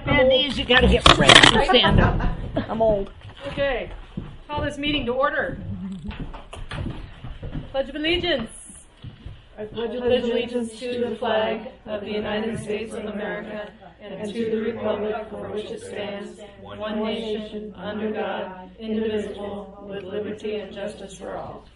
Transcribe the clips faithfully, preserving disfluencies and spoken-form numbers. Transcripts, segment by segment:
Man, these you gotta get ready to stand up. I'm old. Okay, call this meeting to order. Pledge of Allegiance. I pledge allegiance to the flag of the United States of America and to the republic for which it stands, one nation, under God, indivisible, with liberty and justice for all.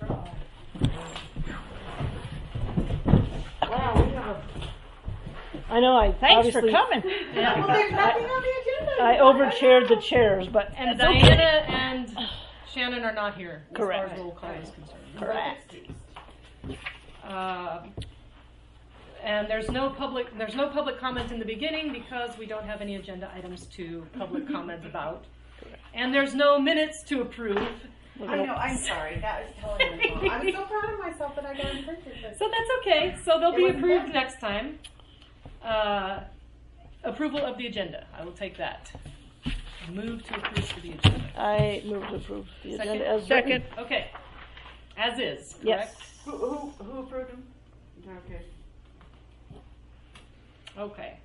Wow, we have. I know. I Thanks for coming. Yeah. Well, there's nothing on the agenda. I overchaired the chairs, but And it's okay. Diana and Shannon are not here, as Correct. far as roll call is concerned. Correct. Uh, and there's no public there's no public comment in the beginning because we don't have any agenda items to public comment about. And there's no minutes to approve. I know, I'm sorry. That was totally wrong. I'm so proud of myself that I got in pictures. So that's okay. So they'll It be was approved fun. next time. Uh, approval of the agenda. I will take that. Move to approve for the agenda. I move to approve the Second. agenda as Second. written. Okay. As is, correct? Yes. Who, who, who approved them? Okay. Okay.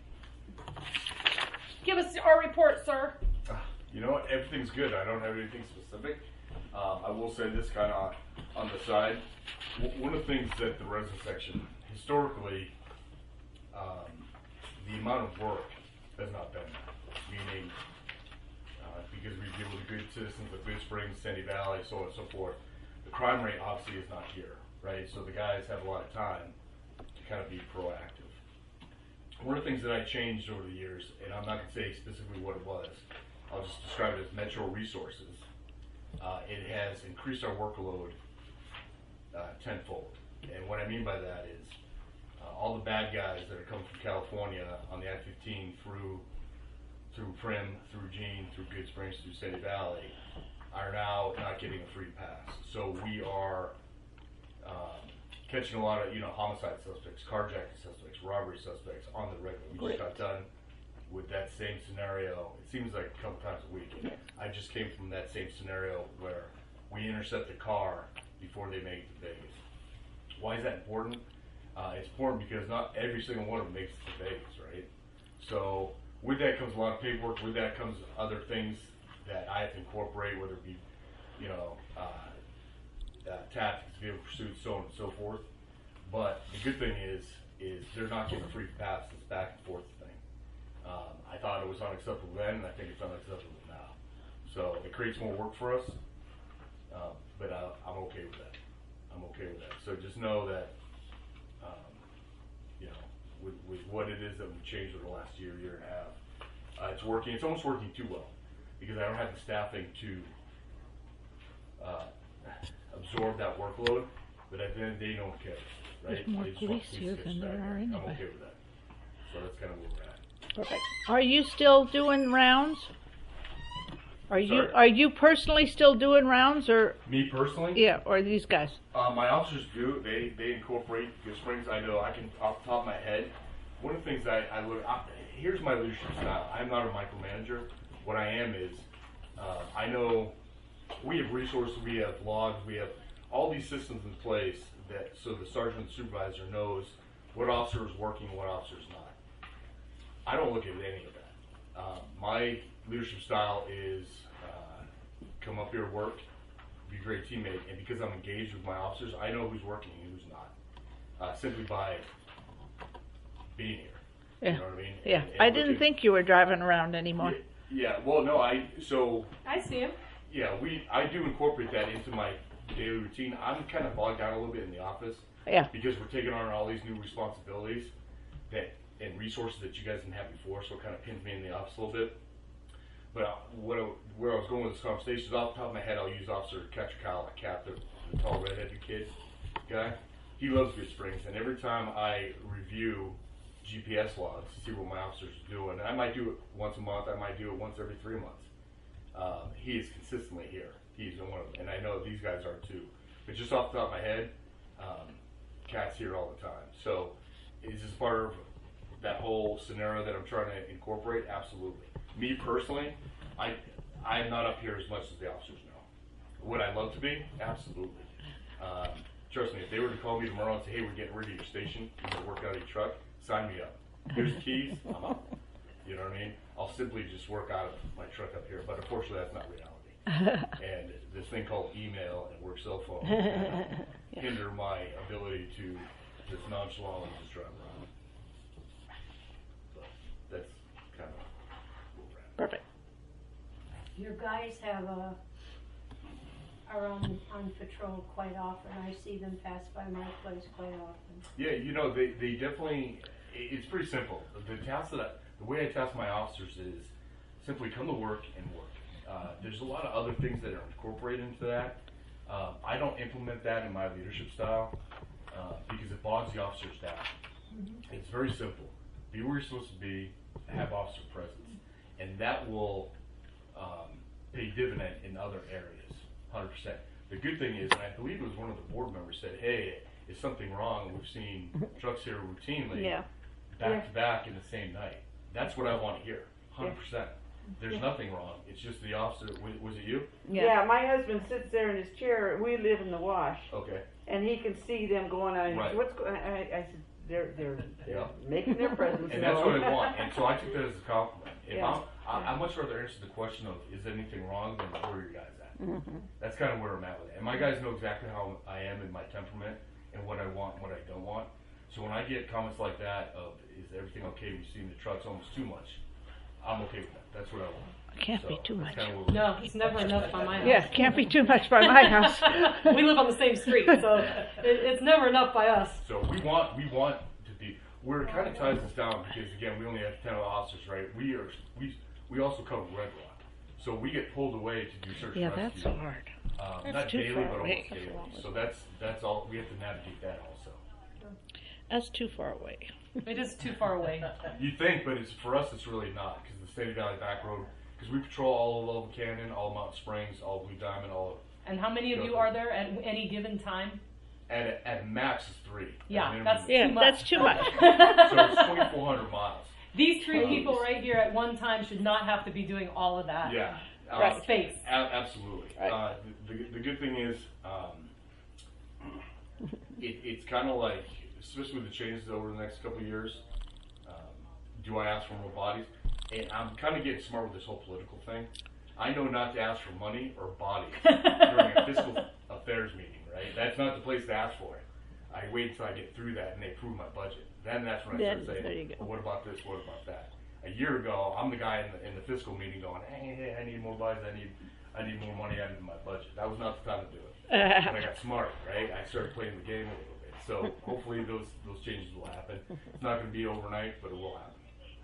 Give us our report, sir. You know what? Everything's good. I don't have anything specific. Um, I will say this kind of on the side. W- one of the things that the resident section, historically, um, the amount of work has not been there. Meaning, uh, because we deal with the good citizens of Good Springs, Sandy Valley, so on and so forth, the crime rate obviously is not here, right? So the guys have a lot of time to kind of be proactive. One of the things that I changed over the years, and I'm not going to say specifically what it was, I'll just describe it as Metro Resources. Uh, it has increased our workload uh, tenfold. And what I mean by that is uh, all the bad guys that are coming from California on the I fifteen through through Prim, through Jean, through Good Springs, through Sandy Valley are now not getting a free pass. So we are um, catching a lot of, you know, homicide suspects, carjacking suspects, robbery suspects on the regular. We Great. just got done with that same scenario. It seems like a couple times a week. I just came from that same scenario where we intercept the car before they make it to Vegas. Why is that important? Uh, it's important because not every single one of them makes it to Vegas, right? So with that comes a lot of paperwork. With that comes other things that I have to incorporate, whether it be, you know, uh, uh, tactics, vehicle pursuit, so on and so forth. But the good thing is, is they're not getting a free pass. This back and forth thing. Um, I thought it was unacceptable then, and I think it's unacceptable now. So it creates more work for us, uh, but I, I'm okay with that. I'm okay with that. So just know that, um, you know, with, with what it is that we've changed over the last year, year and a half, uh, it's working. It's almost working too well because I don't have the staffing to uh, absorb that workload. But at the end of the day, no one cares, right? There's more They just want police here than dispatch there back are there. I'm anyway. okay with that. So that's kind of where we're at. Perfect. Are you still doing rounds? Are you Sorry? are you personally still doing rounds, or Me personally? yeah, or these guys? Uh, my officers do. They they incorporate Good Springs. I know I can off the top of my head. One of the things I, I look. I, here's my leadership style. I'm not a micromanager. What I am is, uh, I know we have resources, we have logs, we have all these systems in place that so the sergeant and supervisor knows what officer is working and what officer is not. I don't look at any of that. Uh, my leadership style is uh, come up here, work, be a great teammate, and because I'm engaged with my officers, I know who's working and who's not, uh, simply by being here. Yeah, You know what I mean? yeah. And- and I didn't looking- think you were driving around anymore. Yeah, yeah, well, no, I so I see him. yeah, we I do incorporate that into my daily routine. I'm kind of bogged down a little bit in the office Yeah, because we're taking on all these new responsibilities that and resources that you guys didn't have before, so it kind of pins me in the office a little bit. But uh, what I, where I was going with this conversation is off the top of my head, I'll use Officer Catcher Kyle, like Cap, the, the tall redheaded kid guy. He loves Good Springs, and every time I review G P S logs to see what my officers are doing, and I might do it once a month, I might do it once every three months. Um, he is consistently here. He's one of them, and I know these guys are too. But just off the top of my head, um, Cat's here all the time. So is this part of that whole scenario that I'm trying to incorporate? Absolutely. Me personally, I I'm not up here as much as the officers know. Would I love to be? Absolutely. Um, trust me, if they were to call me tomorrow and say, hey, we're getting rid of your station, you're going to work out of your truck, sign me up. Here's the keys, I'm out. You know what I mean? I'll simply just work out of my truck up here, but unfortunately that's not reality. And this thing called email and work cell phone yeah. hinder my ability to just nonchalantly just drive around. So that's kind of where we're at. Perfect. Your guys have a, are on, on patrol quite often. I see them pass by my place quite often. Yeah, you know, they, they definitely, it's pretty simple. The task that I, the way I task my officers is simply come to work and work. Uh, there's a lot of other things that are incorporated into that. Um, I don't implement that in my leadership style uh, because it bogs the officers down. Mm-hmm. It's very simple. Be where you're supposed to be, have officer presence. And that will um, pay dividend in other areas, one hundred percent. The good thing is, and I believe it was one of the board members said, hey, is something wrong? We've seen trucks here routinely Yeah. back Yeah. to back in the same night. That's what I want to hear, one hundred percent. There's nothing wrong. It's just the officer. Was, was it you? Yeah. Yeah, my husband sits there in his chair. We live in the wash, Okay. and he can see them going on. Right. What's going? I, I said they're they're, they're Yeah. making their presence And that's what known. I want. And so I took that as a compliment. If Yeah. I'm, I, I'd much rather answer the question of, is anything wrong, than where are your guys at? Mm-hmm. That's kind of where I'm at with it. And my guys know exactly how I am in my temperament and what I want and what I don't want. So when I get comments like that of, is everything okay, we've seen the trucks almost too much, I'm okay with that. That's what I want. Can't So be too that's much. kinda where we're No, at. it's never enough by my house. Yeah, can't be too much by my house. We live on the same street, so it, it's never enough by us. So we want we want to be where it kind of ties us down because again we only have ten officers, right? We are we we also cover Red Rock, so we get pulled away to do search Yeah, and that's rescue. hard. Um, That's not too daily, far but away. almost daily. So that's that's all we have to navigate that also. That's too far away. It is too far away. You think, but it's for us it's really not because the State Valley Back Road because we patrol all of Love Canyon, all of Mountain Springs, all of Blue Diamond, all of And how many of you are there at any given time? at at max is three. At Yeah, minimum that's is Yeah, too much. that's too much. So it's twenty-four hundred miles. These three people right here at one time should not have to be doing all of that. Yeah. Uh, Right. Space. a- absolutely. Right. Uh, the, the, the good thing is, um, it, it's kind of like, especially with the changes over the next couple of years, um, do I ask for more bodies? And I'm kind of getting smart with this whole political thing. I know not to ask for money or bodies during a fiscal affairs meeting, right? That's not the place to ask for it. I wait until I get through that and they approve my budget. Then that's when I Then- start saying, there you go. well, what about this, what about that? A year ago, I'm the guy in the, in the fiscal meeting going, hey, hey, I need more bodies, I need, I need more money added to my budget. That was not the time to do it. When I got smart, right? I started playing the game a little bit. So hopefully those those changes will happen. It's not going to be overnight, but it will happen.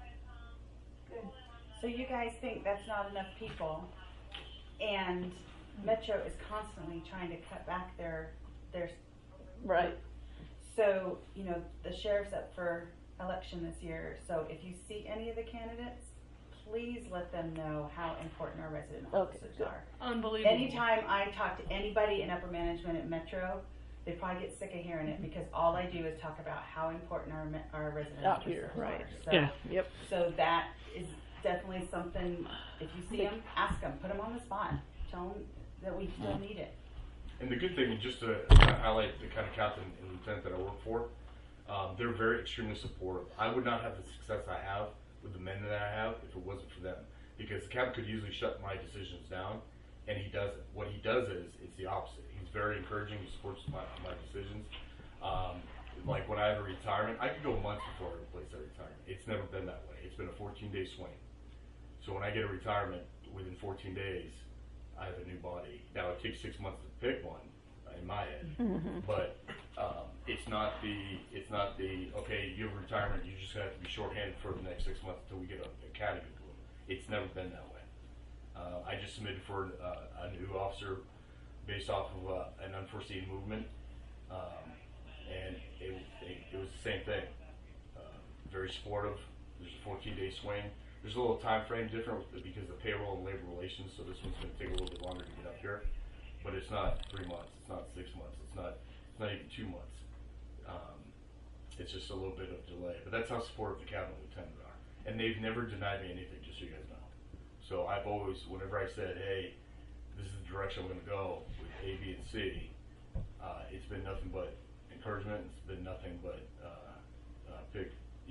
Good. So you guys think that's not enough people, and Metro is constantly trying to cut back their their. Right. So you know the sheriff's up for election this year. So if you see any of the candidates, please let them know how important our resident Okay, officers good. are. Unbelievable. Anytime I talk to anybody in upper management at Metro, they probably get sick of hearing it because all I do is talk about how important our me- our resident Out officers here, are. right. So, Yeah, yep. so that is definitely something. If you see them, ask them, put them on the spot, tell them that we still need it. And the good thing, just to kind of highlight the kind of captain and lieutenant that I work for, um, they're very extremely supportive. I would not have the success I have with the men that I have if it wasn't for them. Because the captain could easily shut my decisions down, and he doesn't. What he does is, it's the opposite. He's very encouraging. He supports my, my decisions. Um, like when I have a retirement, I could go months before I replace that retirement. It's never been that way. It's been a fourteen-day swing. So when I get a retirement, within fourteen days, I have a new body. Now it takes six months to pick one, uh, in my head, but um, it's not the it's not the okay. You have a retirement. You just have to be shorthanded for the next six months until we get a academy blue. It's never been that way. Uh, I just submitted for uh, a new officer based off of uh, an unforeseen movement, um, and it, it, it was the same thing. Uh, very supportive. There's a fourteen-day swing. There's a little time frame different because of payroll and labor relations, so this one's going to take a little bit longer to get up here. But it's not three months. It's not six months. It's not. It's not even two months. Um, it's just a little bit of delay. But that's how supportive the cabinet lieutenant are, and they've never denied me anything. Just so you guys know. So I've always, whenever I said, "Hey, this is the direction I'm going to go with A, B, and C," uh, it's been nothing but encouragement. It's been nothing but uh, uh, big, you know,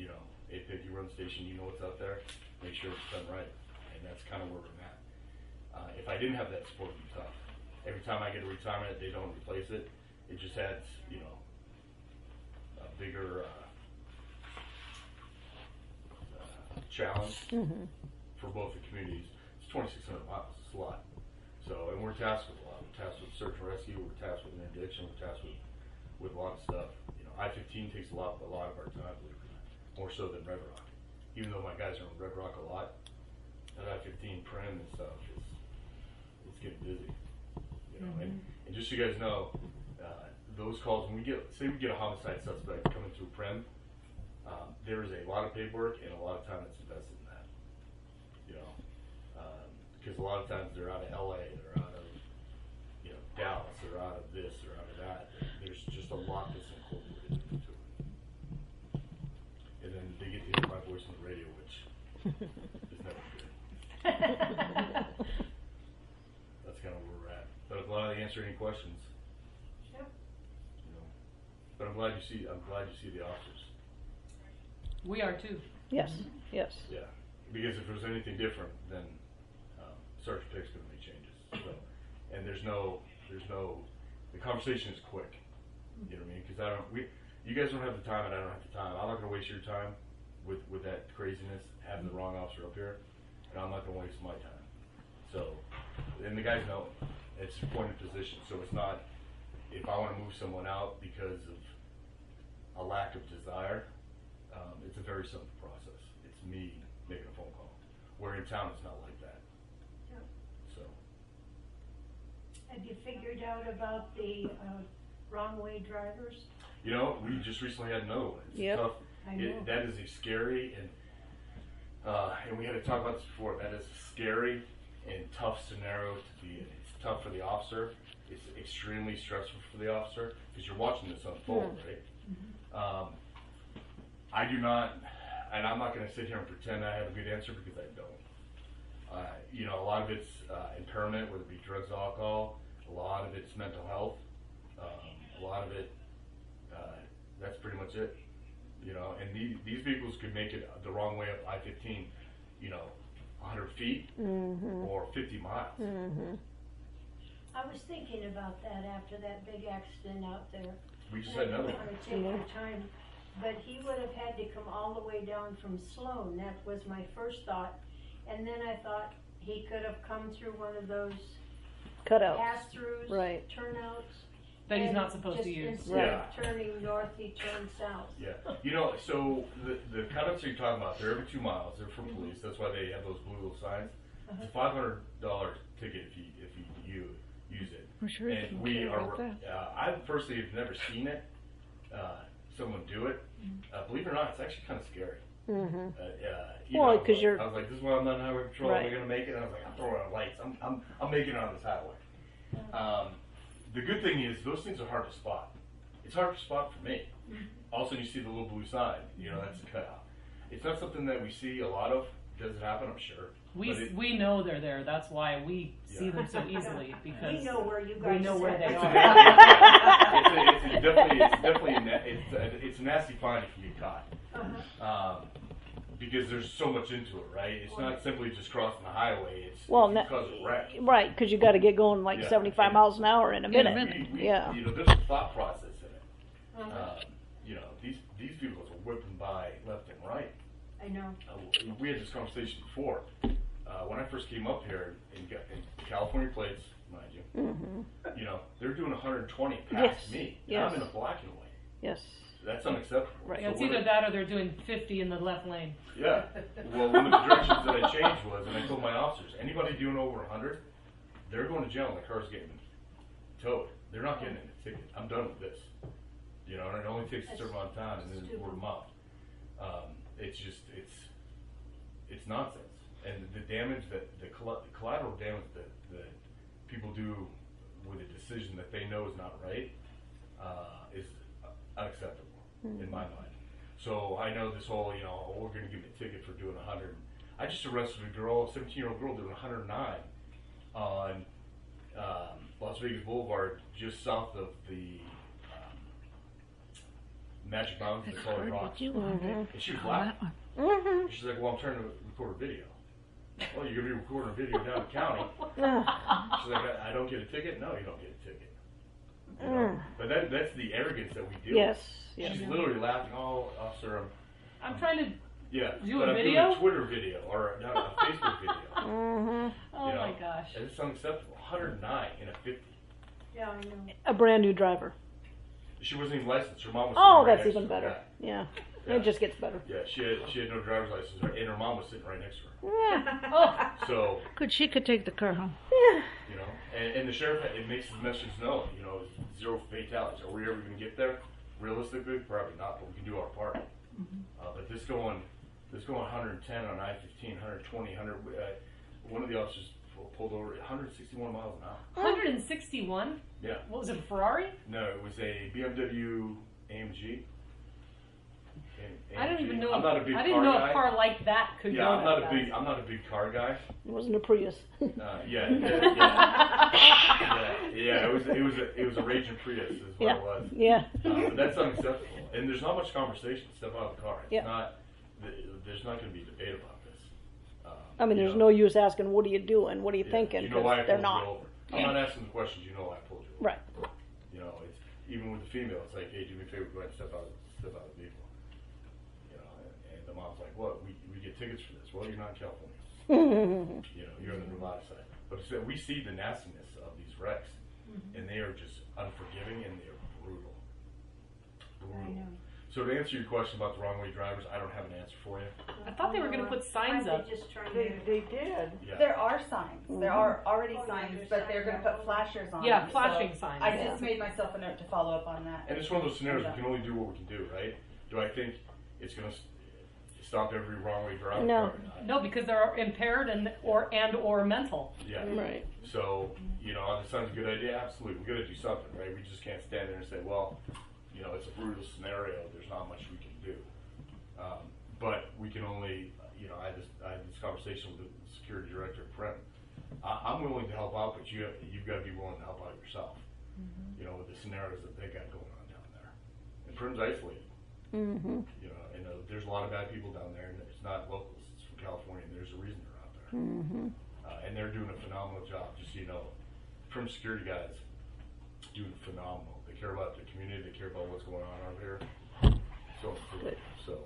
If, if you run the station, you know what's out there. Make sure it's done right, and that's kind of where we're at. Uh, if I didn't have that support, it'd be tough. Every time I get a retirement, they don't replace it. It just adds, you know, a bigger uh, uh, challenge Mm-hmm. for both the communities. It's twenty-six hundred miles. It's a lot. So, and we're tasked with a lot. We're tasked with search and rescue. We're tasked with interdiction. We're tasked with, with a lot of stuff. You know, I fifteen takes a lot, a lot of our time, believe it or not, more so than Red Rock. Even though my guys are on Red Rock a lot, that I fifteen prim and stuff is it's getting busy. You know, and, and just so you guys know, uh, those calls when we get, say we get a homicide suspect coming through prim, um, there is a lot of paperwork and a lot of time that's invested in that. You know, um, because a lot of times they're out of L A, they're out of you know Dallas, they're out of this, they're out of that. There's just a lot that's incorporated into it. And then they get to hear my voice on the radio, which is never good. That's kind of where we're at. But I'm glad I answered any questions. Yep. You know, but I'm glad you see. I'm glad you see the officers. We are too. Yes, yes. Yeah, because if there's anything different, then um, Sergeant Pick's going to make changes. So, and there's no, there's no. The conversation is quick. You know what I mean? Because I don't. We, you guys don't have the time, and I don't have the time. I'm not going to waste your time with with that craziness, having the wrong officer up here, and I'm not going to waste my time. So, and the guys know it. It's appointed position, so it's not if I want to move someone out because of a lack of desire. Um, it's a very simple process. It's me making a phone call. Where in town, it's not like that. Yep. So, Have you figured out about the uh, wrong way drivers? you know, we just recently had another one. It's Yep. tough. I know. It, that is a scary and uh, and we had to talk about this before. That is a scary and tough scenario to be in. It's tough for the officer. It's extremely stressful for the officer because you're watching this unfold, Mm. right? Um, I do not, and I'm not going to sit here and pretend I have a good answer because I don't. Uh, you know, a lot of it's uh, impairment, whether it be drugs, alcohol. A lot of it's mental health. Um, a lot of it, uh, that's pretty much it. You know, and these, these vehicles could make it the wrong way up I fifteen, you know, one hundred feet Mm-hmm. or fifty miles. Mm-hmm. I was thinking about that after that big accident out there. We just And had I another didn't one. want to take your time, but he would have had to come all the way down from Sloan. That was my first thought. And then I thought he could have come through one of those Cutouts. pass-throughs, Right. turnouts. That he's and not supposed to just use. Instead Yeah. of turning north, he turned south. Yeah, you know, so the the cutouts you're talking about, they're every two miles. They're for police. That's why they have those blue little signs. It's a five hundred dollar ticket if you if you, you use it. I'm sure you And can we care are. about that. Uh, I personally have never seen it. Uh, someone do it. Uh, believe it or not, it's actually kind of scary. Mm-hmm. Uh, uh, you Well, know, 'cause like, you're- I was like, this is why I'm not on highway patrol. Right. Am I gonna make it? And I was like, I'm throwing out lights. I'm I'm I'm making it on this highway. Um, the good thing is those things are hard to spot. It's hard to spot for me. All of a sudden you see the little blue sign. You know, that's a cutout. It's not something that we see a lot of. Does it happen? I'm sure. We But it- we know they're there. That's why we see Yeah. them so easily because We know where you we guys know where sit. they It's a, are. it's, a, it's a definitely, it's definitely a, na- it's a, it's a nasty find if you get caught. Uh-huh. Um, because there's so much into it, right? It's not simply just crossing the highway. It's, Well, it's na- because of wreck. Right, because you got to get going like Yeah. seventy-five And- miles an hour in a In a minute. minute. We, we, Yeah. You know, there's a thought process in it. Uh-huh. Um, you know, these these vehicles are whipping by left and right. I know. Uh, we had this conversation before. Uh, when I first came up here in, Ca- in California plates, mind you, Mm-hmm. you know, they're doing one hundred twenty past Yes, me. And yes. I'm in a black and white. Yes. That's unacceptable. Right. Yeah, it's So when either it- that or they're doing fifty in the left lane. Yeah. Well, one of the directions that I changed was, and I told my officers, anybody doing over one hundred, they're going to jail and the car's getting towed. They're not getting a ticket. I'm done with this. You know, and it only takes a certain amount of time and then Stupid. we're them up. Um, it's just, it's, it's nonsense. And the damage that, the colla- the collateral damage that, that people do with a decision that they know is not right, uh, is unacceptable in my mind. So I know this whole, you know, oh, we're going to give me a ticket for doing one hundred. I just arrested a girl, a seventeen-year-old girl doing one hundred nine on um, Las Vegas Boulevard, just south of the um, Magic Mountains, they call it Where rocks. did you want it? And she was Oh, laughing. that one. Mm-hmm. She's like, well, I'm trying to record a video. Well, you're going to be recording a video down the county. She's like, I, I don't get a ticket? No, you don't get a ticket. You know? But that, that's the arrogance that we deal Yes. with. Yes. She's literally laughing, oh, officer, I'm, I'm trying to. yeah, Do but a I'm video? doing a Twitter video or no, a Facebook video. Mm-hmm. Oh You know? my gosh. And it's unacceptable. one hundred nine in a fifty. Yeah, I know. A brand new driver. She wasn't even licensed. Her mom was Oh, sitting right that's next even to her. better. Yeah. Yeah. It just gets better. Yeah, she had she had no driver's license, and her mom was sitting right next to her. Yeah. Oh, So Good, she could take the car home. Yeah. you know, and, and the sheriff, it makes his message known. You know, zero fatalities. Are we ever going to get there? Realistically, probably not, but we can do our part. Uh, but this going, this going one hundred ten on I fifteen, one twenty, one hundred. Uh, one of the officers pu- pulled over at one sixty-one miles an hour. one hundred sixty-one? Yeah. What was it, a Ferrari? No, it was a B M W A M G. A- I don't A M G. even know. I'm not a big I didn't car know guy. a car like that could Yeah, go I'm not that a big. fast. I'm not a big car guy. It wasn't a Prius. Uh, yeah, yeah, yeah, yeah, yeah. It was it was a it was a raging Prius is what Yeah. it was. Yeah. Uh, but that's unacceptable. And there's not much conversation. Step out of the car. It's Yeah. not. th- There's not going to be debate about this. Um, I mean, you there's know, no use asking, what are you doing? What are you yeah, thinking? You know why I 'Cause they're pulled not. you over. I'm not asking the questions. You know why I pulled you over. Right. You know, it's even with the female. It's like, hey, do me a favor, go ahead and step out, step out of the vehicle. You know, and, and the mom's like, what? We we get tickets for this? Well, you're not in California. You know, you're on the Nevada side. But it's that we see the nastiness of these wrecks, and they are just unforgiving and they are brutal. Brutal. So to answer your question about the wrong way drivers, I don't have an answer for you. I thought they were going to put signs Aren't up. they just trying They, to? they did. Yeah. There are signs. There are already Oh, yeah, signs, there's but they're going to signs. put flashers on Yeah, them. flashing so signs. I Yeah. just made myself a note to follow up on that. And it's one of those scenarios, we can only do what we can do, right? Do I think it's going to stop every wrong way driver? No. Probably not. No, because they're impaired and or and or mental. Yeah. Right. So, you know, that sounds a good idea. Absolutely. we got to do something, right? We just can't stand there and say, well, you know, it's a brutal scenario. There's not much we can do. Um, but we can only, you know, I just I had this conversation with the security director at Prem. I, I'm willing to help out, but you have, you've got to be willing to help out yourself. You know, with the scenarios that they got going on down there. And Prem's isolated. Mm-hmm. You know, and uh, there's a lot of bad people down there, and it's not locals. It's from California, and there's a reason they're out there. Mm-hmm. Uh, and they're doing a phenomenal job. Just so you know, Prim security guys doing phenomenal. They care about the community. They care about what's going on out here. So Good. so,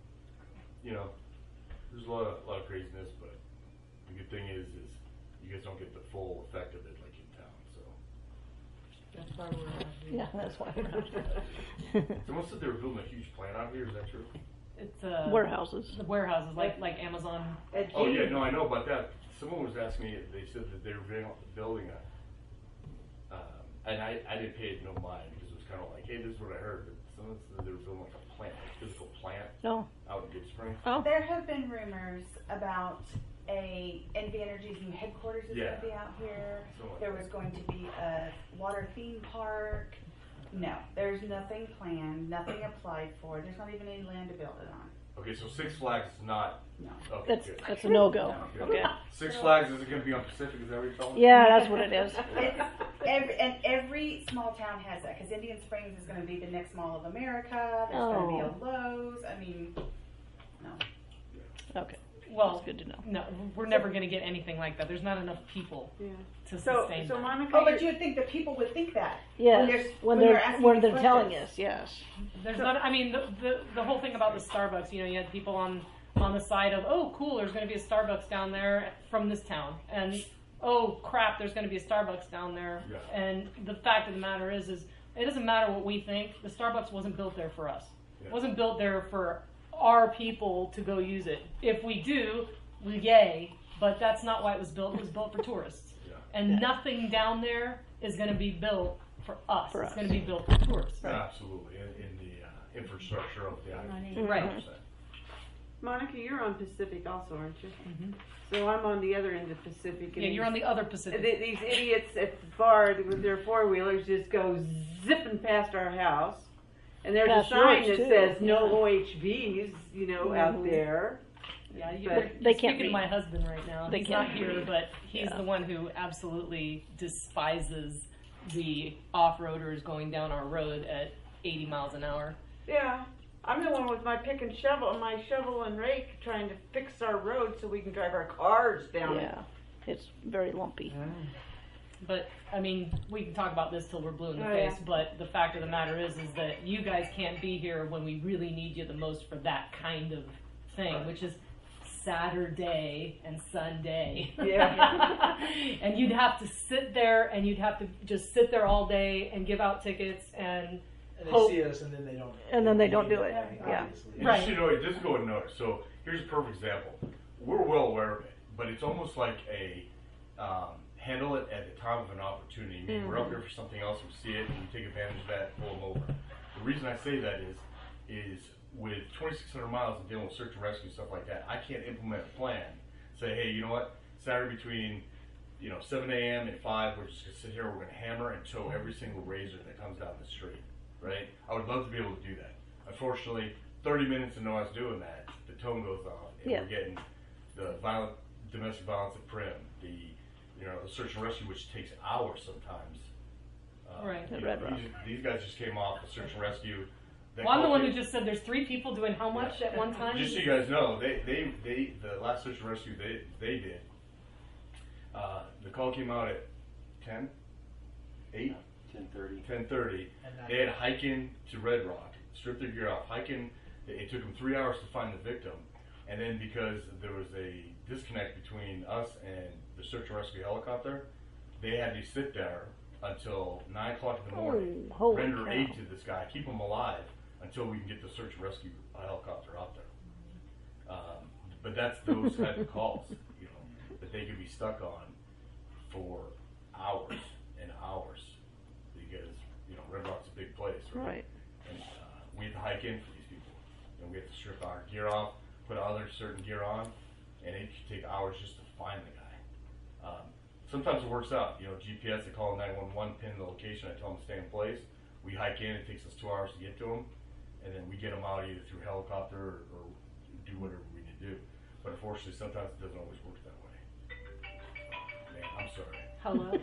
you know, there's a lot of a lot of craziness, but the good thing is is you guys don't get the full effect of it like in town. So That's why we're not here. Yeah, that's why. someone said they were building a huge plant out here. Is that true? It's uh, Warehouses. the warehouses like like Amazon. At Oh G- yeah, no, I know about that. Someone was asking me. They said that they were building- building a, um, and I, I didn't pay it no mind because it was kind of like, hey, this is what I heard. But someone said they were building like a plant, like a physical plant Oh. out in Good Spring. Oh. There have been rumors about a N V Energy's new headquarters is Yeah. going to be out here. Something like There that. was going to be a water theme park. No, there's nothing planned, nothing applied for. There's not even any land to build it on. Okay, so Six Flags is not. No. Okay, That's good. that's a no-go. Good. Okay. Six Flags is it going to be on Pacific? Is that what you're telling me? Yeah, that's what it is. It's every, and every small town has that because Indian Springs is going to be the next Mall of America. There's going to be Oh. a Lowe's. I mean, no. Okay. Well, That's good to know. no, we're never going to get anything like that. There's not enough people Yeah. to So, sustain so that. Monica, Oh, but you're- you would think that people would think that. Yes. When, there's, When when they're asking when these they're telling questions. us, yes. There's not. I mean, the, the the whole thing about the Starbucks. You know, you had people on on the side of, oh, cool, there's going to be a Starbucks down there from this town, and oh crap, there's going to be a Starbucks down there. Yeah. And the fact of the matter is, is it doesn't matter what we think. The Starbucks wasn't built there for us. Yeah. It wasn't built there for our people to go use it. If we do, we yay. But that's not why it was built. It was built for tourists. Yeah. And Yeah. nothing down there is going to be built for us. For it's us. going to be built for tourists. Absolutely, in, in the uh, infrastructure of the island. Right. one hundred percent. Monica, you're on Pacific also, aren't you? Mhm. So I'm on the other end of Pacific. and Yeah, you're on these- the other Pacific. th- These idiots at the bar with their four wheelers just go zipping past our house, and there's Past a sign yours, that too. says no Yeah. O H Vs, you know, out Mhm. there. Yeah, you, But you're they can't speaking be. to my husband right now. They He's can't not here, be. but he's Yeah. the one who absolutely despises the off-roaders going down our road at eighty miles an hour. Yeah. I'm the one with my pick and shovel, my shovel and rake, trying to fix our road so we can drive our cars down it. Yeah, it's very lumpy. But I mean, we can talk about this till we're blue in the Oh, face. yeah. But the fact of the matter is, is that you guys can't be here when we really need you the most for that kind of thing, Right. which is Saturday and Sunday. Yeah. And you'd have to sit there, and you'd have to just sit there all day and give out tickets and. And they Hope- see us and then they don't. And then they don't do it. I mean, Yeah. obviously. And Right. Just so you know, it doesn't go unnoticed. So here's a perfect example. We're well aware of it, but it's almost like a um, handle it at the time of an opportunity. Maybe we're up here for something else, we see it, and we take advantage of that, pull them over. The reason I say that is, is with twenty-six hundred miles and dealing with search and rescue and stuff like that, I can't implement a plan. Say, hey, you know what? Saturday between you know seven a.m. and five, we're just gonna sit here. We're gonna hammer and tow every single razor that comes down the street. Right? I would love to be able to do that. Unfortunately, thirty minutes into us doing that, the tone goes off, and Yeah. we're getting the violent domestic violence at Prim, the you know the search and rescue, which takes hours sometimes. Uh, Right. you At know, Red Rock. these, these guys just came off the search and rescue. They Well, I'm the called one who me- just said there's three people doing how much at one time? Just so you guys know, they they they the last search and rescue they they did. Uh, the call came out at ten, eight. ten thirty. ten thirty. And that- They had to hike in to Red Rock, strip their gear off, hike in. It took them three hours to find the victim. And then because there was a disconnect between us and the search and rescue helicopter, they had to sit there until nine o'clock in the morning, Oh, holy render cow. aid to this guy, keep him alive until we can get the search and rescue helicopter out there. Um, but that's those type of calls, you know, that they could be stuck on for hours and hours. Because you know Red Rock's a big place, right? Right. And uh, we have to hike in for these people, and we have to strip our gear off, put other certain gear on, and it could take hours just to find the guy. Um, sometimes it works out. You know, G P S, they call nine one one, pin the location, I tell them to stay in place. We hike in, it takes us two hours to get to them, and then we get them out either through helicopter or, or do whatever we need to do. But unfortunately, sometimes it doesn't always work that way. Man, I'm sorry. Hello?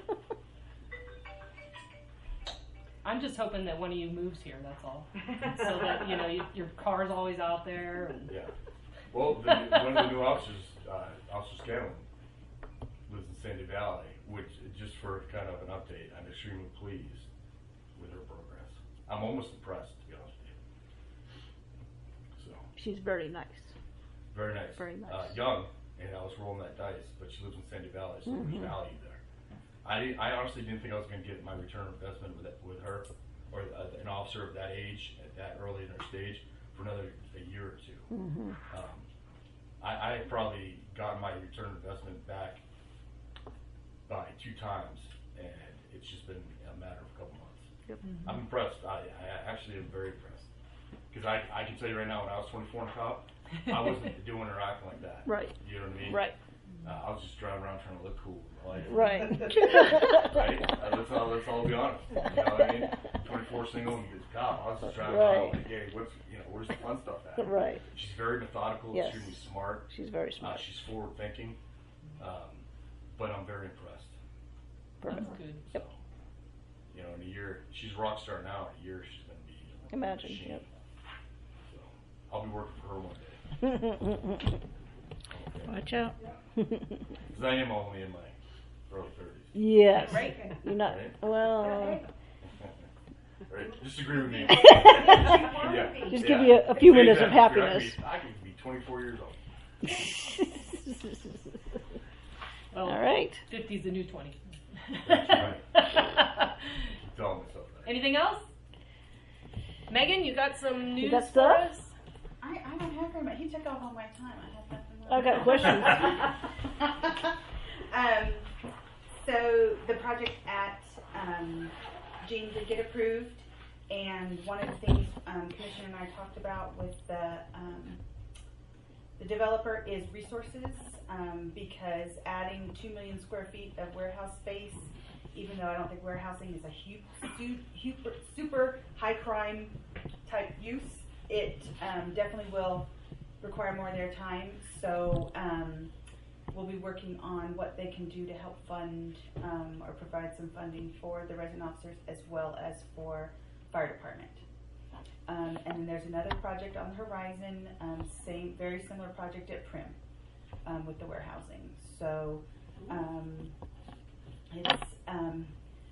I'm just hoping that one of you moves here, that's all. So that, you know, you, your car's always out there. And Yeah. Well, the, one of the new officers, uh, Officer Scanlon, lives in Sandy Valley, which, just for kind of an update, I'm extremely pleased with her progress. I'm almost impressed, to be honest with you. So, She's very nice. very nice. Very nice. Uh, young, and I was rolling that dice, but she lives in Sandy Valley, so Mhm. there's value there. I, didn't- I honestly didn't think I was going to get my return on investment with, it, with her, or uh, an officer of that age, at that early in her stage, for another a year or two. Mm-hmm. Um, I, I had probably gotten my return on investment back by two times, and it's just been a matter of a couple months. Yep. I'm impressed. I, I actually am very impressed. Because I, I can tell you right now, when I was twenty-four and cop, I wasn't doing or acting like that. Right. You know what I mean? Right. Uh, I was just driving around trying to look cool in my life. Right. Right? Uh, let's, all, let's all be honest. You know what I mean? twenty-four single and good cop. I was just driving Right. around like, hey, what's, you know, where's the fun stuff at? Right. She's very methodical, Yes. extremely smart. She's very Uh, smart. she's forward thinking. Um, but I'm very impressed. that's Perfect. good. So, you know, in a year, she's a rock star now. In a year, she's going to be a Imagine, machine. yep. So, I'll be working for her one day. Watch out. Because I am only in my early thirties. Yes. Right. You're not. Right? Well. Right? Disagree with me. Yeah. Just Yeah. give you a, a few Exactly. minutes of I happiness. could be, I could be twenty-four years old. Well, All right. fifty's the new twenty. That's right. Keep telling myself that. Anything else? Megan, you got some news got for stuff? us? I, I don't have very much. He took off all my time. I have nothing more. I got questions. um, so the project at um, Gene did get approved, and one of the things um, Commissioner and I talked about with the um, the developer is resources, um, because adding two million square feet of warehouse space, even though I don't think warehousing is a huge, super, super high crime type use, it um, definitely will require more of their time. So um, we'll be working on what they can do to help fund um, or provide some funding for the resident officers as well as for fire department. Um, and then there's another project on the horizon, um, same, very similar project at Prim, um, with the warehousing. So, um, it's, um,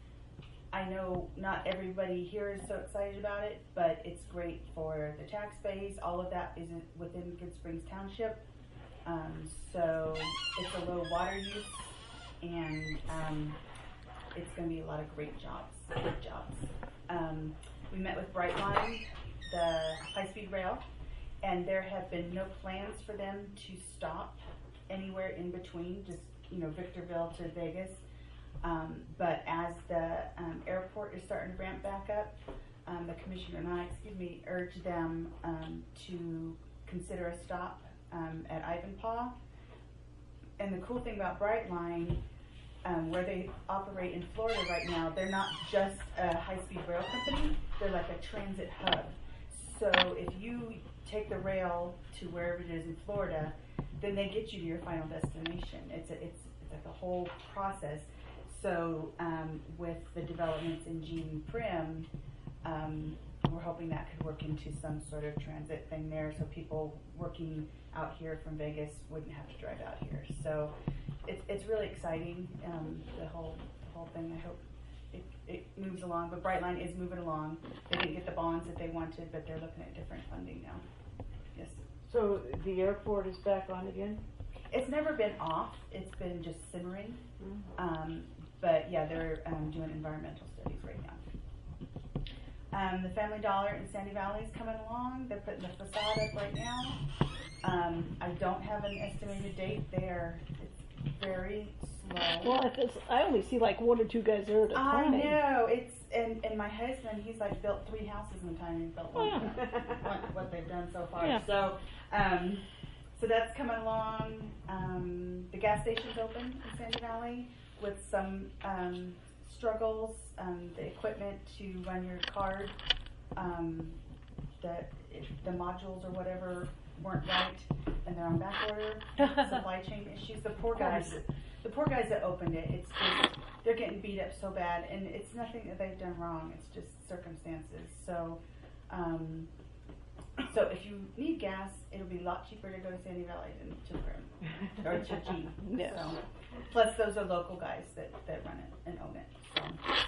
I know not everybody here is so excited about it, but it's great for the tax base. All of that is in- within Good Springs Township. Um, so it's a low water use, and um, it's going to be a lot of great jobs, great jobs. Um, we met with Brightline, the high-speed rail, and there have been no plans for them to stop anywhere in between, just, you know, Victorville to Vegas. Um, but as the um, airport is starting to ramp back up, um, the commissioner and I, excuse me, urged them um, to consider a stop um, at Ivanpah. And the cool thing about Brightline, um, where they operate in Florida right now, they're not just a high-speed rail company, they're like a transit hub. So if you take the rail to wherever it is in Florida, then they get you to your final destination. It's a, it's, it's like a whole process. So um, with the developments in Gene Prim, um, we're hoping that could work into some sort of transit thing there, so people working out here from Vegas wouldn't have to drive out here. So it's it's really exciting, um, the whole the whole thing. I hope it, it moves along, but Brightline is moving along. They didn't get the bonds that they wanted, but they're looking at different funding now. Yes. So the airport is back on again? It's never been off. It's been just simmering. Um, but yeah, they're um, doing environmental studies right now. Um, the Family Dollar in Sandy Valley is coming along. They're putting the facade up right now. Um, I don't have an estimated date. They are, it's very slow. Well, if it's, I only see like one or two guys there at a I time. know. It's and, and my husband, he's like built three houses in the time he's built one. Yeah. what, what they've done so far. Yeah. So, um, so that's coming along. Um, the gas station's open in Sandy Valley with some um, struggles. Um, the equipment to run your card, um, the the modules or whatever weren't right, and they're on back order. Supply chain issues. The poor guys, the poor guys that opened it. It's just they're getting beat up so bad, and it's nothing that they've done wrong. It's just circumstances. So, um, so if you need gas, it'll be a lot cheaper to go to Sandy Valley than to Prim or to G. Yes. So, plus, those are local guys that, that run it and own it. So,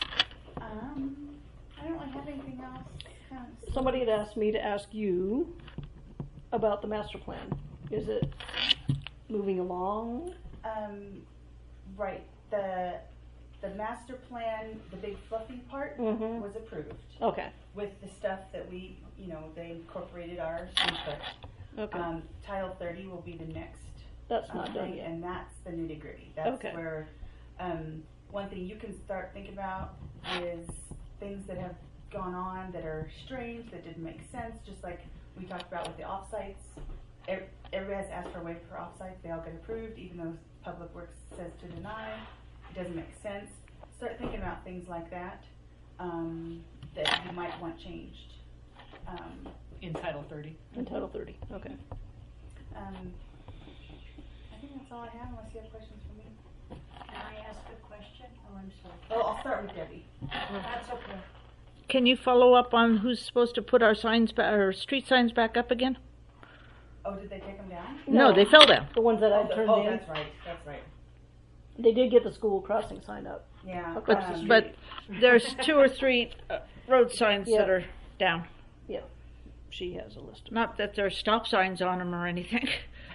um, I don't really have anything else. Kind of Somebody had asked me to ask you about the master plan. Is it moving along? Um, right. The the master plan, the big fluffy part, Mhm. was approved Okay. with the stuff that we, you know, they incorporated our input. Okay. Um, Title thirty will be the next. That's um, not done thing, yet. and that's the nitty gritty. That's Okay. where um, one thing you can start thinking about is things that have gone on that are strange, that didn't make sense. Just like we talked about with the offsites. Ev- Everybody has asked for a waiver for offsites. They all get approved, even though Public Works says to deny. It doesn't make sense. Start thinking about things like that um, that you might want changed. Um, In Title thirty. In Title thirty. Okay. um, I think that's all I have, unless you have questions for me. Can I ask a question? Oh, I'm sorry. Oh, I'll start with Debbie. That's okay. Can you follow up on who's supposed to put our signs back, our street signs back up again? Oh, did they take them down? No, they fell down. The ones that I Oh, the- turned oh, in. that's right. That's right. They did get the school crossing sign up. Yeah. Across the um, street. But there's two or three uh, road signs that Yeah. are down. Yeah. She has a list. Not that there's stop signs on them or anything.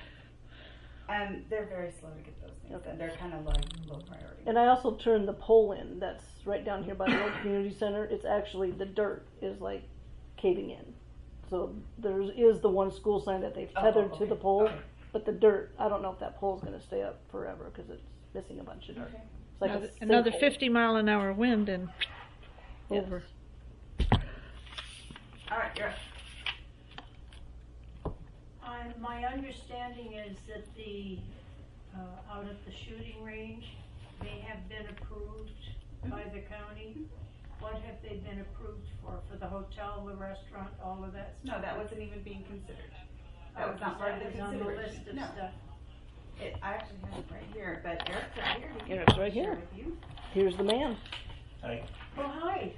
Um, they're very slow to get those things. Okay. They're kind of like low priority. And I also turned the pole in that's right down here by the old community center. It's actually, the dirt is like caving in. So there is the one school sign that they've Oh, tethered okay. to the pole, Okay. but the dirt, I don't know if that pole's going to stay up forever because it's missing a bunch of dirt. Okay. It's like another, a another sinkhole. fifty mile an hour wind and Yes. over. All right, you're up. I, my understanding is that the, uh, out at the shooting range, they have been approved by the county. What have they been approved for? For the hotel, the restaurant, all of that stuff? No, that wasn't even being considered. Oh, That was not part of the that was on the consideration. list of No. stuff. It, I actually have it right here, but Eric's right here. He can Eric's right share here. with you. Here's the man. Hi. Oh, hi.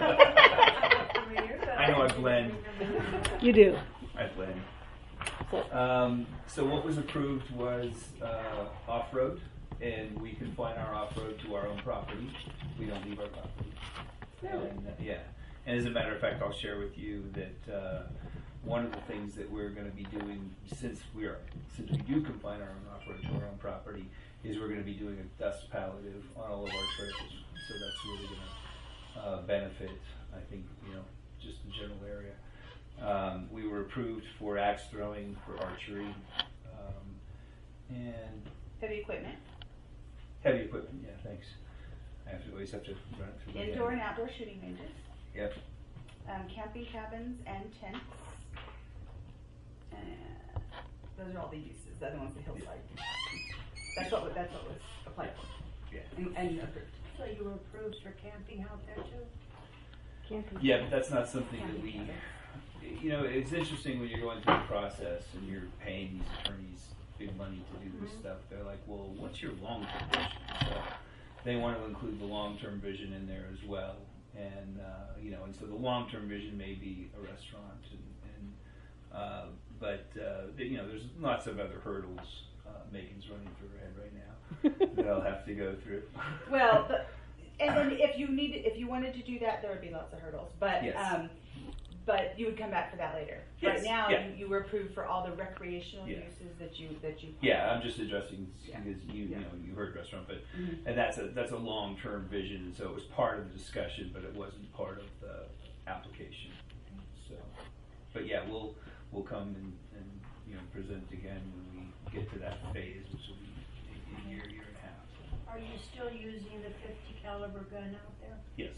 I know I blend. You do. I blend. Um, so what was approved was uh, off-road, and we confine our off-road to our own property. We don't leave our property. Really? And, uh, yeah. And as a matter of fact, I'll share with you that uh, one of the things that we're going to be doing, since we are, since we do confine our own off-road to our own property, is we're going to be doing a dust palliative on all of our trails. So that's really going to uh, benefit, I think, you know, just the general area. Um, we were approved for axe throwing, for archery, um, and Heavy equipment, heavy equipment. Yeah, thanks. I have to always have to run it through. my indoor head. and outdoor shooting ranges, Yep. um, camping cabins and tents. Uh, those are all the uses. The other one's the hillside. That's what that's what was applied for Yeah. and, and approved. So you were approved for camping out there too? Camping. Yeah, but that's not something that Camping we. cabins. You know, it's interesting when you're going through the process and you're paying these attorneys big money to do this Mhm. stuff. They're like, well, what's your long-term vision? So they want to include the long-term vision in there as well. And, uh, you know, and so the long-term vision may be a restaurant. And, and uh, but, uh, the- you know, there's lots of other hurdles. Uh, Megan's running through her head right now that I'll have to go through. Well, the, and then if you need, if you wanted to do that, there would be lots of hurdles. But Yes. um, but you would come back for that later. Yes, Right now, yeah. you, you were approved for all the recreational Yeah. uses that you that you. Yeah, I'm just addressing Yeah. because you Yeah. you know you heard restaurant, but Mhm. and that's a that's a long term vision, and so it was part of the discussion, but it wasn't part of the application. So, but yeah, we'll we'll come and, and you know present again when we get to that phase, which will be a year year and a half. Are you still using the fifty caliber gun out there? Yes.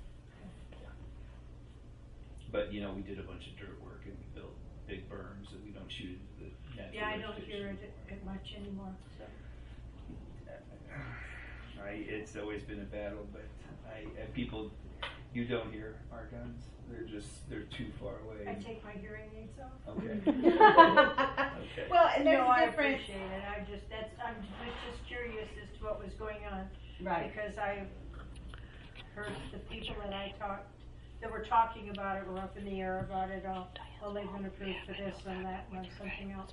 But you know we did a bunch of dirt work and we built big berms that we don't shoot into the natural Yeah, I don't hear vegetation it it much anymore, so. I, it's always been a battle, but I, and people, you don't hear our guns. They're just, they're too far away. I take my hearing aids off. Okay. Okay. Well, and there's No, I different. appreciate it, I just, that's, I'm was just curious as to what was going on. Right. Because I heard the people that I talked, that were talking about it were up in the air about it, oh, well, they've been approved for this and that and something else.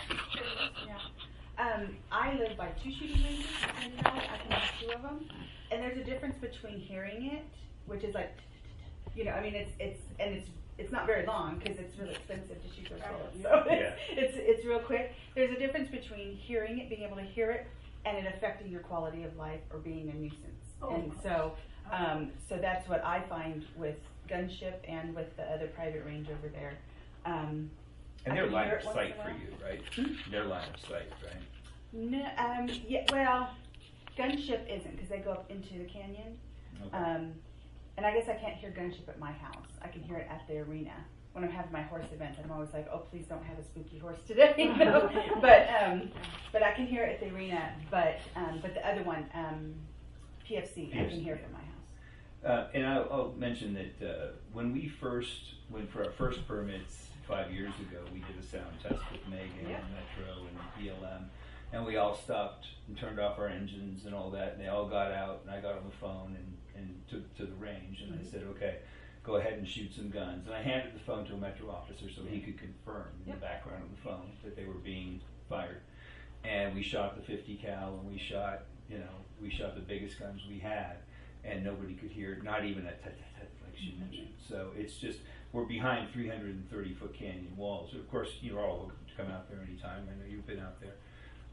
Yeah. Um, I live by two shooting ranges in the valley. I can have two of them, and there's a difference between hearing it, which is like, you know, I mean, it's it's and it's it's not very long because it's really expensive to shoot those bullets. So Yeah. it's, it's it's real quick. There's a difference between hearing it, being able to hear it, and it affecting your quality of life or being a nuisance. Oh, and so, um, so that's what I find with Gunship and with the other private range over there. Um, And I their can line hear of it once sight in a for while. you, right? Hmm? Their line of sight, right? No, um, yeah, well, Gunship isn't because they go up into the canyon. Okay. Um, and I guess I can't hear Gunship at my house. I can hear it at the arena. When I'm having my horse event, I'm always like, oh, please don't have a spooky horse today. You know? but um, but I can hear it at the arena. But um, but the other one, um, P F C, I can hear from my house. Uh, and I'll, I'll mention that uh, when we first went for our first permits five years ago, we did a sound test with Megan Yeah. and Metro and B L M, and we all stopped and turned off our engines and all that, and they all got out, and I got on the phone and, and took to the range, and I said, okay, go ahead and shoot some guns. And I handed the phone to a Metro officer so he could confirm in Yep. the background of the phone that they were being fired. And we shot the fifty cal, and we shot, you know, we shot the biggest guns we had, and nobody could hear it, not even a tut tut tut like she mentioned. So it's just, we're behind three hundred thirty foot canyon walls. Of course, you're all welcome to come out there anytime. I know you've been out there.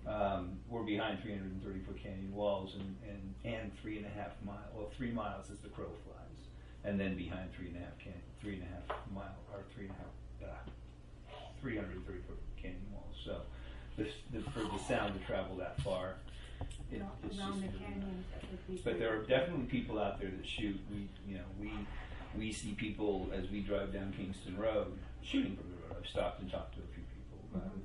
Um, we're behind three hundred thirty foot canyon walls and, and, and three and a half mile, well, three miles as the crow flies, and then behind three and a half can, three and a half mile or three and a half, uh, three hundred thirty foot canyon walls. So, the, the, for the sound to travel that far, it, it's Around just the canyons, that would be. but there are definitely people out there that shoot. We, you know, we we see people as we drive down Kingston Road shooting from the road. I've stopped and talked to a few people about it. And,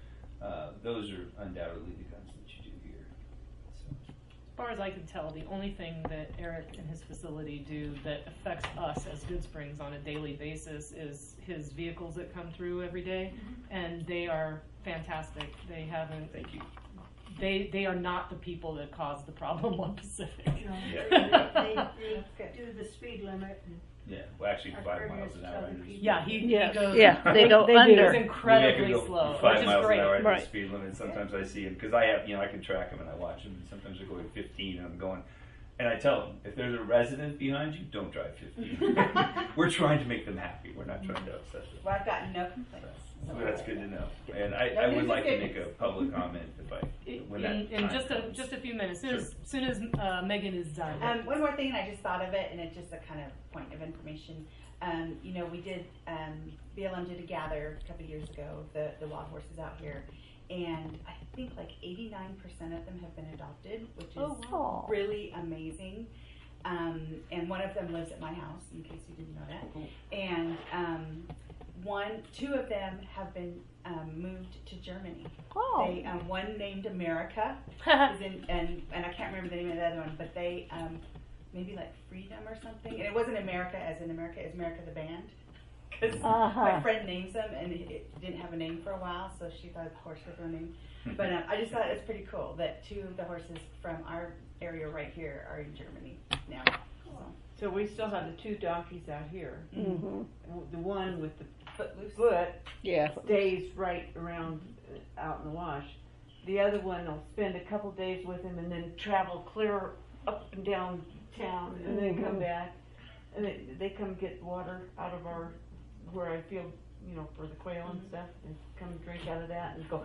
uh, those are undoubtedly the guns that you do here. So. As far as I can tell, the only thing that Eric and his facility do that affects us as Good Springs on a daily basis is his vehicles that come through every day, and they are fantastic. They haven't Thank you. they, they are not the people that caused the problem on Pacific. You know, Yeah. they, they, they do the speed limit and Yeah, well, actually, Our five miles courteous an to hour. other under the people. speed Yeah, he, limit. he Yes. goes. Yeah, they go they do. under. It's incredibly Maybe I can go slow, five which is miles great. an hour under Right. the speed limit. Sometimes I see him because I have, you know, I can track him and I watch him. And sometimes they're going fifteen, and I'm going, and I tell them, if there's a resident behind you, don't drive fifteen. We're trying to make them happy. We're not trying to upset them. Well, I've gotten no complaints. So that's good to know. And I, No I news would is like to good make a news. public comment if I, when that In, in time just a, comes. just a few minutes, soon as, soon as, uh, Megan is done. Um, one more thing, and I just thought of it, and it's just a kind of point of information. Um, you know, we did, um, B L M did a gather a couple years ago, the, the wild horses out here, and I think like eighty-nine percent of them have been adopted, which is Oh, wow. really amazing. Um, and one of them lives at my house, in case you didn't know that. Cool. And um, one, two of them have been um, moved to Germany. Oh. They, um, one named America, is in, and and I can't remember the name of the other one, but they um, maybe like Freedom or something. And it wasn't America as in America, it's America the band. Because Uh-huh. my friend names them, and it, it didn't have a name for a while, so she thought the horse was her name. But um, I just thought it's pretty cool that two of the horses from our area right here are in Germany now. So, So we still have the two donkeys out here. Mm-hmm. The one with the footloose. foot Yeah. stays right around uh, out in the wash. The other one will spend a couple days with him and then travel clear up and down town and then come Mhm. back. And they, they come get water out of our, where I feel, you know, for the quail and stuff, and come drink out of that and go,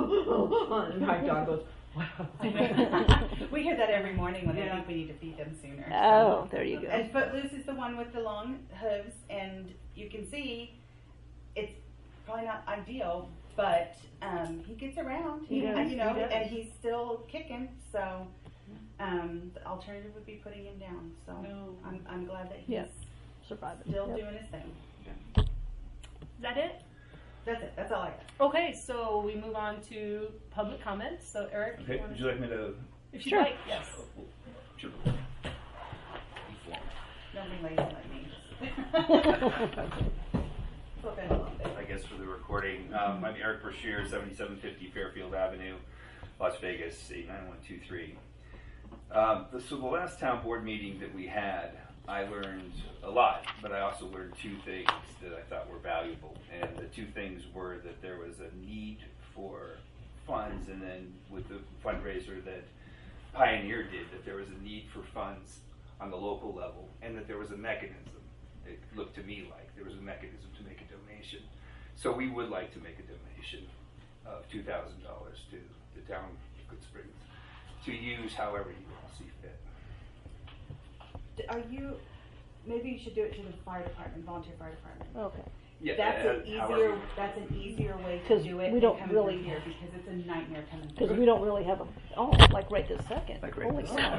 and my dog goes, wow. We hear that every morning when they Yeah. think we need to feed them sooner. so. Oh, there you go. And Footloose is the one with the long hooves, and you can see it's probably not ideal, but um, he gets around. He does, uh, you know, he does. and he's still kicking. So um, the alternative would be putting him down. So No. I'm I'm glad that he's Yeah. Survive it. still Yep. doing his thing. Is that it? That's it. That's all I got. Okay, so we move on to public comments. So Eric, Okay, you wanna- would you like me to? if you Sure. like, yes. Sure. Don't be lazy like me. Flip it a little bit. I guess for the recording. Um, I'm Eric Brashear, seventy-seven fifty Fairfield Avenue, Las Vegas, eight nine one two three. Um, the, so the last town board meeting that we had, I learned a lot, but I also learned two things that I thought were valuable. And the two things were that there was a need for funds, and then with the fundraiser that Pioneer did, that there was a need for funds on the local level, and that there was a mechanism. It looked to me like there was a mechanism to make a donation. So we would like to make a donation of two thousand dollars to the town of Good Springs to use however you all see fit. Are you? Maybe you should do it to the fire department, volunteer fire department. Okay. Yeah, That's uh, an however easier. you- That's an easier way to 'Cause do it. we than don't coming really- through here because it's a nightmare coming. Because through. we don't really have a, oh, like right this second. Like right Holy this cow.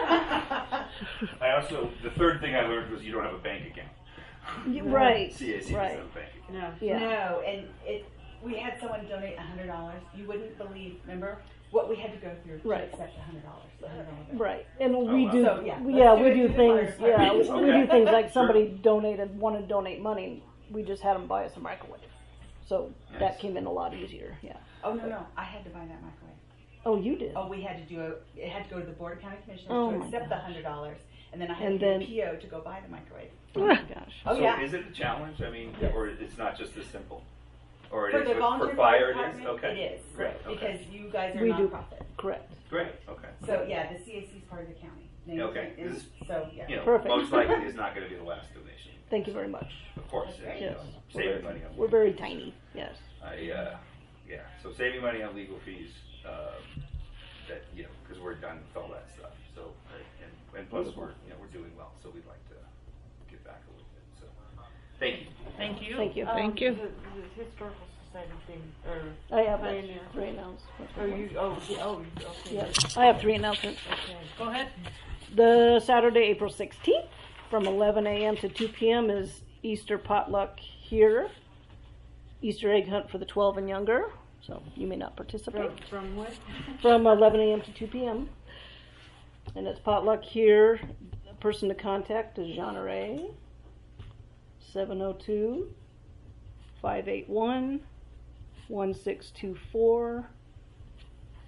I also, the third thing I learned was you don't have a bank account. You- Right, C A C right. doesn't have a bank account. No. Yeah. No, and it. We had someone donate a hundred dollars. You wouldn't believe. Remember what we had to go through Right. to accept a hundred dollars. The hundred dollars. Right, and we wow. do, So, yeah, we- let's yeah, do we it do through the things, fire yeah, we department. we do Okay. things like Sure. somebody donated, wanted to donate money, we just had them buy us a microwave. So that Nice. came in a lot easier, yeah. Oh no no! I had to buy that microwave. Oh, you did? Oh, we had to do a. It had to go to the board of county commissioners Oh, to my accept the gosh. hundred dollars, and then I had And to get then- a P O to go buy the microwave. Oh my gosh. Oh So yeah. is it a challenge? I mean, Yes. or it's not just as simple? Or it For is the with- volunteer for fire fire it is? department, Okay. it is. Great, okay. Because you guys are We a do. nonprofit. Correct. Great, okay. So yeah, the C A C is part of the county. They- Okay, and this is- So yeah. You know, Perfect. most likely is not going to be the last donation. Thank you very much. Of course, That's great. you Yes. know, We're saving very- money on We're very tiny, yes. I, uh, yeah, so saving money on legal fees, uh, that, you know, because we're done with all that stuff, so, uh, and, and plus Beautiful. we're, you know, we're doing well, so we'd like to get back a little bit, so, thank you. Thank you. Thank you, Um, thank you. The, the historical society thing, or I have Pioneer. three announcements. Oh, you, oh, yeah, oh, okay. Yes, I have three announcements. Okay. Go ahead. The Saturday, April sixteenth, from eleven a.m. to two p.m. is Easter potluck here. Easter egg hunt for the twelve and younger, so you may not participate. From, from what? From eleven a.m. to two p.m. And it's potluck here. The person to contact is Jean Ray, seven oh two, five eight one, one six two four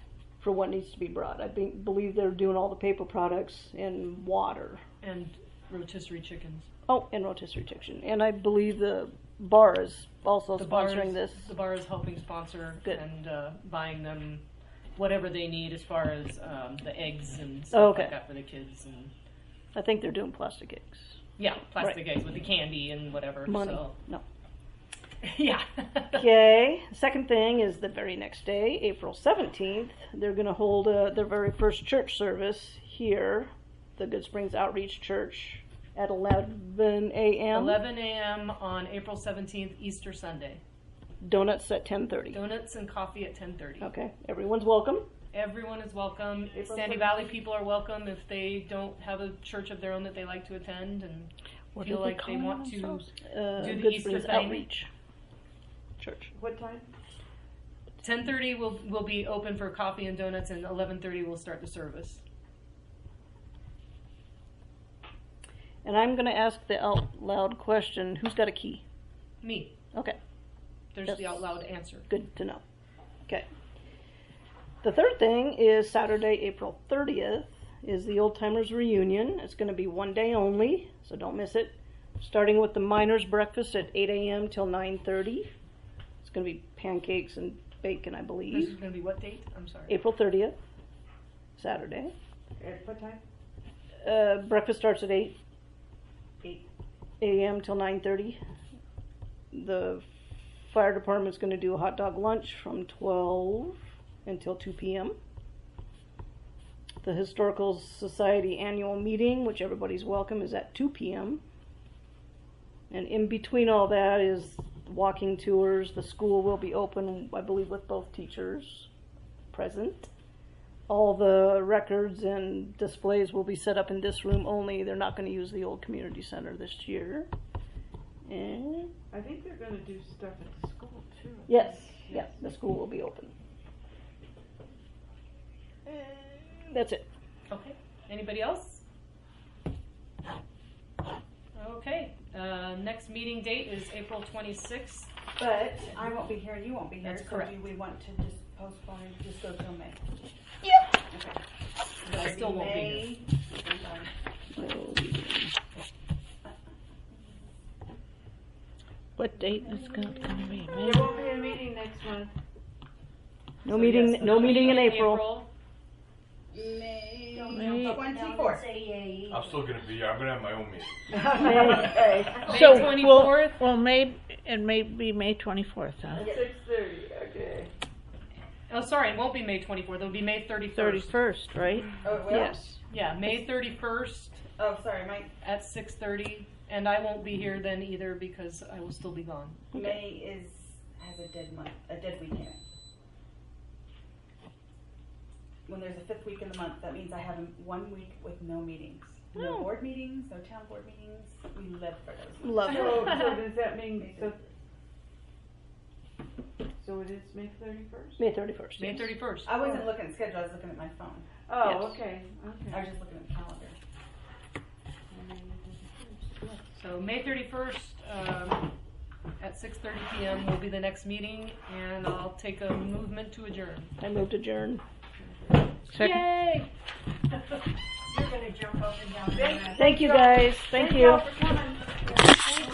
for what needs to be brought. I be, believe they're doing all the paper products and water. And rotisserie chickens. Oh, and rotisserie chicken. And I believe the bar is also The bar sponsoring is- this. The bar is helping sponsor Good. and uh, buying them whatever they need as far as um, the eggs and Oh, stuff okay. like that for the kids. And I think they're doing plastic eggs. yeah, plastic eggs with the candy and whatever. Money. So. No. Yeah. Okay. Second thing is the very next day, April seventeenth, they're going to hold uh, their very first church service here, the Good Springs Outreach Church, at eleven a.m. eleven a.m. on April seventeenth, Easter Sunday. Donuts at ten thirty. Donuts and coffee at ten thirty. Okay. Everyone's welcome. Everyone is welcome. April Sandy seventeenth. Valley people are welcome if they don't have a church of their own that they like to attend and What feel did we like call they it want to themselves? Uh, do the Good Easter Springs thing. Outreach Church. What time? ten thirty will will be open for coffee and donuts, and eleven thirty will start the service. And I'm going to ask the out loud question, who's got a key? Me. Okay. There's Yes. the out loud answer. Good to know. Okay. The third thing is Saturday, April thirtieth, is the Old Timers Reunion. It's going to be one day only, so don't miss it. Starting with the miners' breakfast at eight a.m. till nine thirty. It's going to be pancakes and bacon, I This is believe. going to be what date? I'm sorry. April thirtieth, Saturday. At what time? Uh, breakfast starts at eight Eight. a.m. till nine thirty. The fire department's going to do a hot dog lunch from twelve until two p.m. The Historical Society annual meeting, which everybody's welcome, is at two p.m. And in between all that is walking tours. The school will be open, I believe, with both teachers present. All the records and displays will be set up in this room only. They're not going to use the old community center this year. And I think they're gonna do stuff at the school too. yes, yes, the school will be open. And that's it. Okay. Anybody else? Okay. Uh, next meeting date is April twenty-sixth. But I won't be here and you won't be here, That's so correct. do we want to just postpone and just go till May? Yep. Okay. But I still won't be here. May. What date is going to be? There won't be a meeting next month. No So meeting. yes, no meeting in April. May Don't May- jump up and down and twenty-fourth. say yay. I'm still gonna be here. I'm gonna have my own meeting. Okay. May So twenty-fourth. Well, well, May and maybe May twenty-fourth, huh? At six thirty, okay. Oh, sorry, it won't be May twenty-fourth. It'll be May thirty-first. Thirty-first, right? Oh, it will? Yes. Yeah, May thirty-first Oh, sorry, my, at six thirty, and I won't be here then either because I will still be gone. May is, has a dead month, a dead week in it. When there's a fifth week in the month, that means I have one week with no meetings. No Oh. board meetings, no town board meetings. We live for those. Love So, it. so does that mean, so, so it is May thirty-first? May thirty-first. May yes. thirty-first. I wasn't looking at schedule, I was looking at my phone. Oh, Yes. okay, I okay. was just looking at the calendar. So May thirty-first um, at six thirty p.m. will be the next meeting, and I'll take a movement to adjourn. I moved adjourn. Second. Yay! You're gonna jump up and down. Thank you guys. Thank you. y'all for coming.